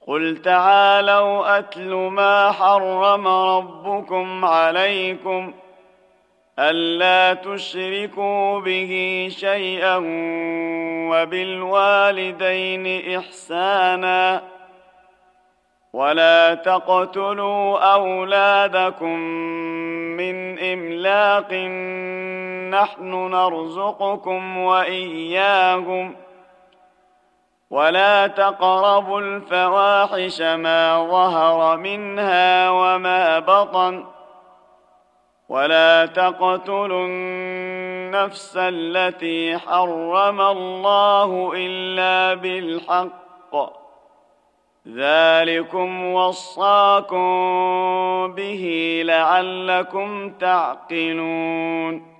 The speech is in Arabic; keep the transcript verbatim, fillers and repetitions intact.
قل تعالوا أتل ما حرم ربكم عليكم ألا تشركوا به شيئا وبالوالدين إحسانا ولا تقتلوا أولادكم من إملاق نحن نرزقكم وإياهم ولا تقربوا الفواحش ما ظهر منها وما بطن ولا تقتلوا النفس التي حرم الله إلا بالحق ذلكم وصاكم به لعلكم تعقلون